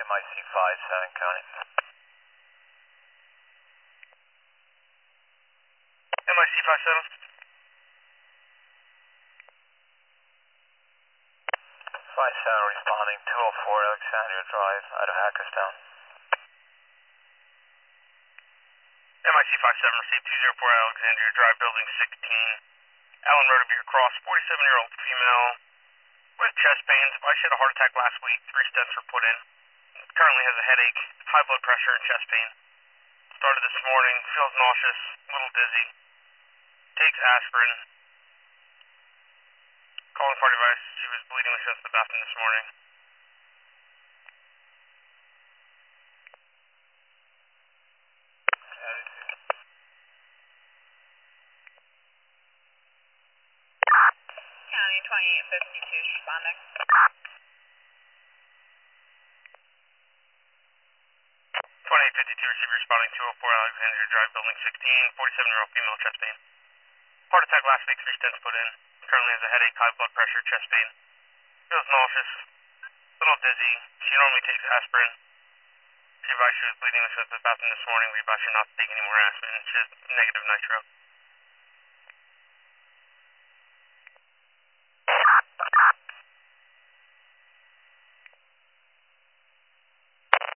MIC 5, San County. MIC 57. 57 responding, 204 Alexandria Drive out of Hackerstown. MIC 57 received 204 Alexandria Drive, building 16. Allen Rodebeer Cross, 47-year-old female with chest pains. She had a heart attack last week. 3 stents were put in. Currently has a headache, high blood pressure, and chest pain. Started this morning, feels nauseous, a little dizzy. Takes aspirin. Calling for device. She was bleeding since the bathroom this morning. County 2852 is responding. 2852 receiver responding, 204 Alexandria Drive, building 16, 47-year-old female, chest pain. Heart attack last week, 3 stents put in. Currently has a headache, high blood pressure, chest pain. Feels nauseous, a little dizzy. She normally takes aspirin. She advised she was bleeding since the bathroom this morning. We advised her not to take any more aspirin. She has negative nitro.